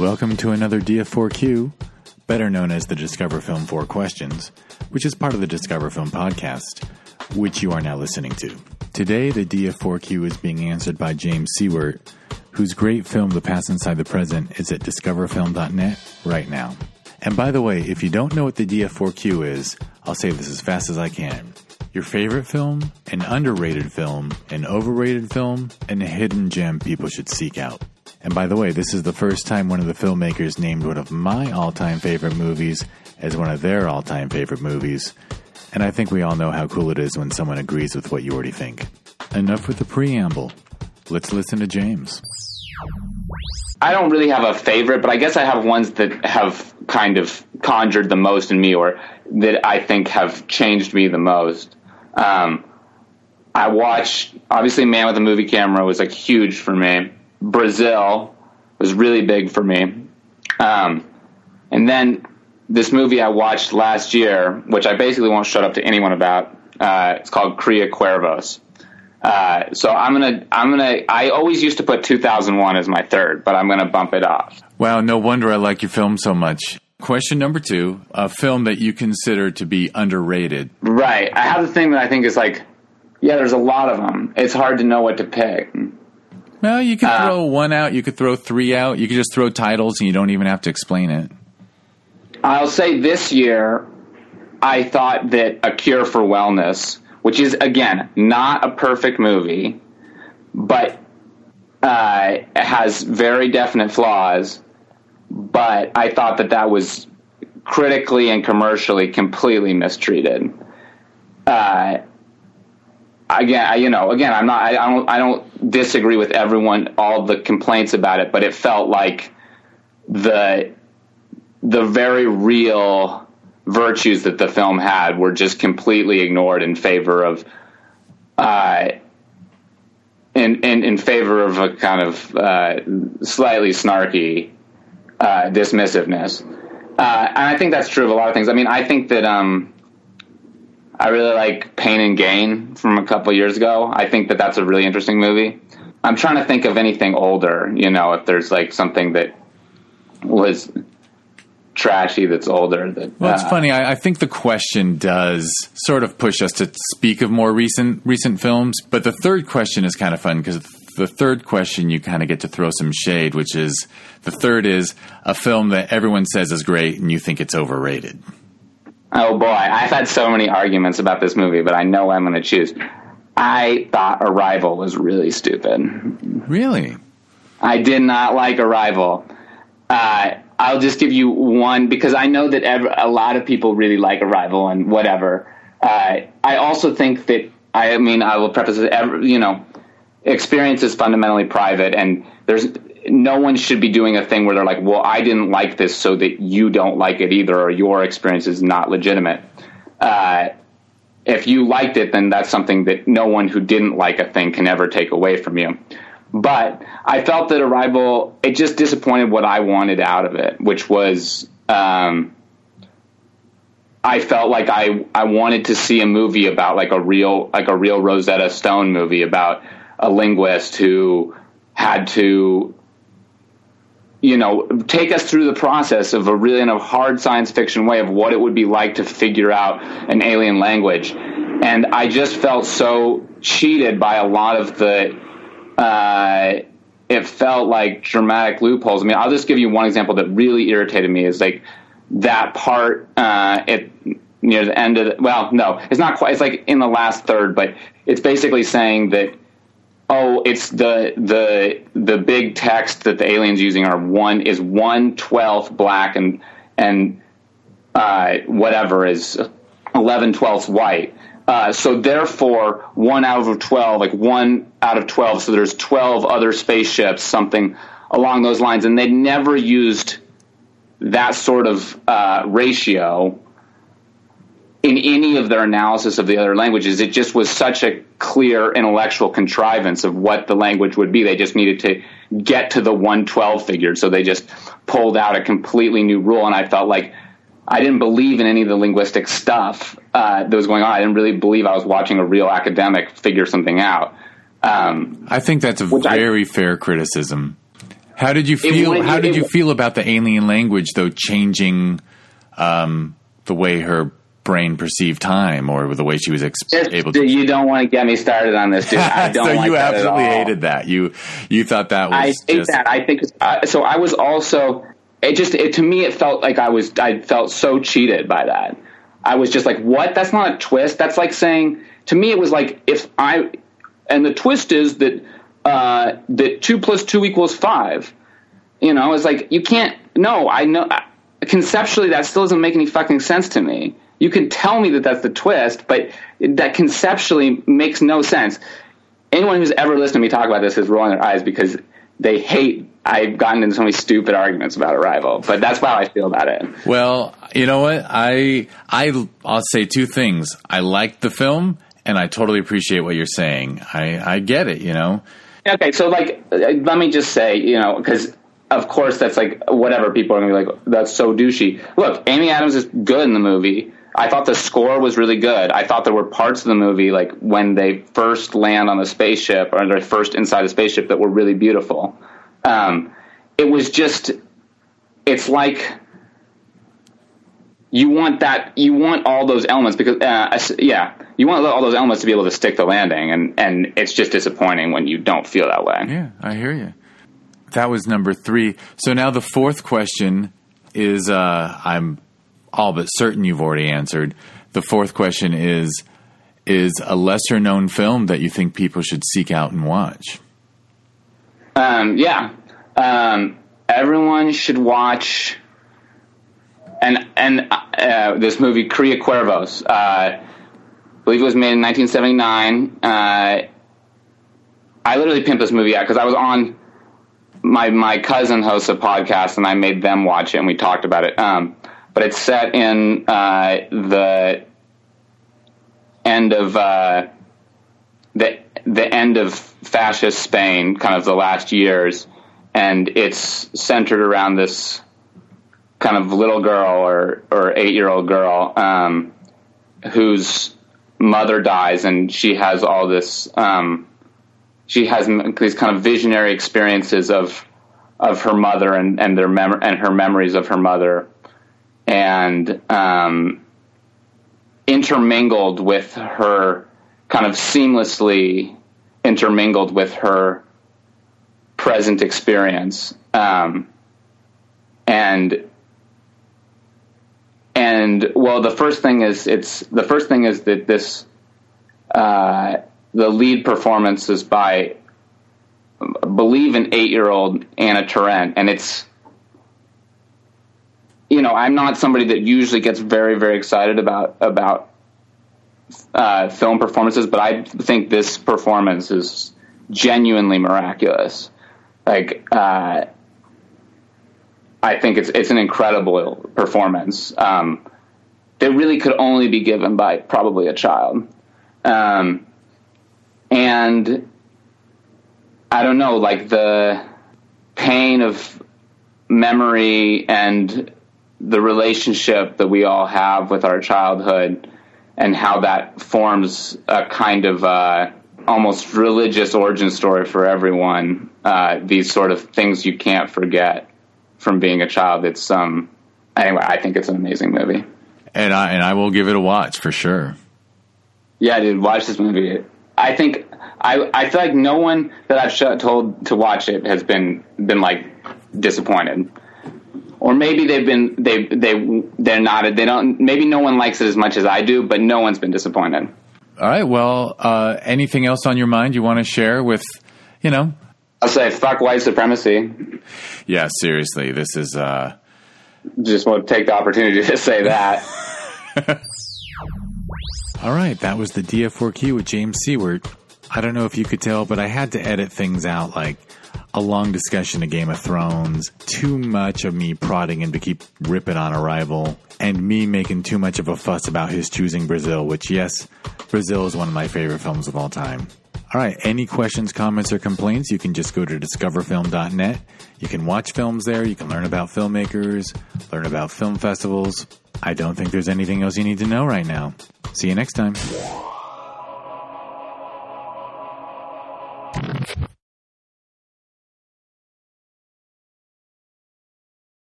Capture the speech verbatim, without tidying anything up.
Welcome to another D F four Q, better known as the Discover Film four Questions, which is part of the Discover Film podcast, which you are now listening to. Today, the D F four Q is being answered by James Seward, whose great film, The Past Inside the Present, is at discover film dot net right now. And by the way, if you don't know what the D F four Q is, I'll say this as fast as I can. Your favorite film, an underrated film, an overrated film, and a hidden gem people should seek out. And by the way, this is the first time one of the filmmakers named one of my all-time favorite movies as one of their all-time favorite movies. And I think we all know how cool it is when someone agrees with what you already think. Enough with the preamble. Let's listen to James. I don't really have a favorite, but I guess I have ones that have kind of conjured the most in me, or that I think have changed me the most. Um, I watched, obviously, Man with a Movie Camera was like huge for me. Brazil was really big for me. Um, and then this movie I watched last year, which I basically won't shut up to anyone about. Uh, it's called Cria Cuervos. Uh, so I'm gonna, I'm gonna. I always used to put two thousand one as my third, but I'm gonna bump it off. Wow, no wonder I like your film so much. Question number two: a film that you consider to be underrated. Right. I have the thing that I think is like, yeah, there's a lot of them. It's hard to know what to pick. Well, you could Uh, throw one out. You could throw three out. You could just throw titles, and you don't even have to explain it. I'll say this year, I thought that A Cure for Wellness, which is, again, not a perfect movie, but uh, has very definite flaws, but I thought that that was critically and commercially completely mistreated. Uh, again, I, you know, again, I'm not, I, I don't, I don't disagree with everyone, all the complaints about it, but it felt like the, the very real virtues that the film had were just completely ignored in favor of, uh, in, in, in favor of a kind of, uh, slightly snarky, uh, dismissiveness. Uh, and I think that's true of a lot of things. I mean, I think that, um, I really like Pain and Gain from a couple years ago. I think that that's a really interesting movie. I'm trying to think of anything older, you know, if there's like something that was trashy that's older. That, well, it's uh, funny. I, I think the question does sort of push us to speak of more recent recent films, but the third question is kind of fun because the third question you kind of get to throw some shade, which is the third is a film that everyone says is great and you think it's overrated. Oh boy, I've had so many arguments about this movie, but I know what I'm going to choose. I thought Arrival was really stupid. Really? I did not like Arrival. Uh, I'll just give you one, because I know that ev- a lot of people really like Arrival and whatever. Uh, I also think that, I mean, I will preface it, every, you know, experience is fundamentally private, and there's no one should be doing a thing where they're like, well, I didn't like this so that you don't like it either, or your experience is not legitimate. Uh, if you liked it, then that's something that no one who didn't like a thing can ever take away from you. But I felt that Arrival, it just disappointed what I wanted out of it, which was, um, I felt like I, I wanted to see a movie about like a real, like a real Rosetta Stone movie about a linguist who had to, you know, take us through the process of a really in a hard science fiction way of what it would be like to figure out an alien language. And I just felt so cheated by a lot of the, uh, it felt like dramatic loopholes. I mean, I'll just give you one example that really irritated me is like that part, uh, it, near the end of the, well, no, it's not quite, it's like in the last third, but it's basically saying that, oh, it's the the the big text that the aliens using are one is one twelfth black and and uh, whatever is eleven twelfths white. Uh, so therefore, one out of twelve, like one out of twelve. So there's twelve other spaceships, something along those lines, and they never used that sort of uh, ratio in any of their analysis of the other languages. It just was such a clear intellectual contrivance of what the language would be. They just needed to get to the one twelve figure, so they just pulled out a completely new rule, and I felt like I didn't believe in any of the linguistic stuff uh, that was going on. I didn't really believe I was watching a real academic figure something out. Um, I think that's a very I, fair criticism. How did you feel? How did you feel about the alien language, though, changing um, the way her brain perceived time, or the way she was ex- able to? You don't want to get me started on this, dude. I don't so like you that absolutely at all. hated that. You you thought that was. I hate just... that. I think uh, so. I was also. It just it, to me it felt like I was. I felt so cheated by that. I was just like, what? That's not a twist. That's like saying to me it was like if I. And the twist is that uh, that two plus two equals five. You know, it's like you can't. No, I know. Conceptually, that still doesn't make any fucking sense to me. You can tell me that that's the twist, but that conceptually makes no sense. Anyone who's ever listened to me talk about this is rolling their eyes because they hate. I've gotten into so many stupid arguments about Arrival, but that's how I feel about it. Well, you know what? I I I'll say two things. I liked the film, and I totally appreciate what you're saying. I I get it. You know. Okay, so like, let me just say, you know, because. Of course, that's like whatever people are going to be like, that's so douchey. Look, Amy Adams is good in the movie. I thought the score was really good. I thought there were parts of the movie, like when they first land on the spaceship or they're first inside the spaceship, that were really beautiful. Um, it was just, it's like you want that, you want all those elements because, uh, yeah, you want all those elements to be able to stick the landing, and, and it's just disappointing when you don't feel that way. Yeah, I hear you. That was number three. So now the fourth question is, uh, I'm all but certain you've already answered. The fourth question is, is a lesser known film that you think people should seek out and watch? Um, yeah. Um, everyone should watch and, and, uh, this movie, Cría Cuervos. Uh, I believe it was made in nineteen seventy-nine. Uh, I literally pimped this movie out because I was on, My my cousin hosts a podcast, and I made them watch it, and we talked about it. Um, but it's set in uh, the end of uh, the the end of fascist Spain, kind of the last years, and it's centered around this kind of little girl or or eight year old girl um, whose mother dies, and she has all this. Um, She has these kind of visionary experiences of of her mother and, and their mem- and her memories of her mother, and um, intermingled with her, kind of seamlessly intermingled with her present experience, um, and and well, the first thing is it's the first thing is that this. Uh, The lead performance is by, I believe, an eight-year-old Anna Torrent, and it's, you know, I'm not somebody that usually gets very, very excited about about uh, film performances, but I think this performance is genuinely miraculous. Like, uh, I think it's it's an incredible performance um, that really could only be given by probably a child. Um, And I don't know, like the pain of memory and the relationship that we all have with our childhood and how that forms a kind of uh, almost religious origin story for everyone. Uh, these sort of things you can't forget from being a child. It's um, anyway, I think it's an amazing movie. And I, and I will give it a watch for sure. Yeah, dude, watch this movie. I think I I feel like no one that I've sh- told to watch it has been been like disappointed, or maybe they've been they they they're not they don't maybe no one likes it as much as I do, but no one's been disappointed. All right. Well, uh, anything else on your mind you want to share with, you know? I'll say fuck white supremacy. Yeah, seriously, this is. Uh... Just want to take the opportunity to say that. All right, that was the D F four Q with James Seward. I don't know if you could tell, but I had to edit things out, like a long discussion of Game of Thrones, too much of me prodding him to keep ripping on Arrival, and me making too much of a fuss about his choosing Brazil, which, yes, Brazil is one of my favorite films of all time. All right, any questions, comments, or complaints, you can just go to discover film dot net. You can watch films there. You can learn about filmmakers, learn about film festivals. I don't think there's anything else you need to know right now. See you next time.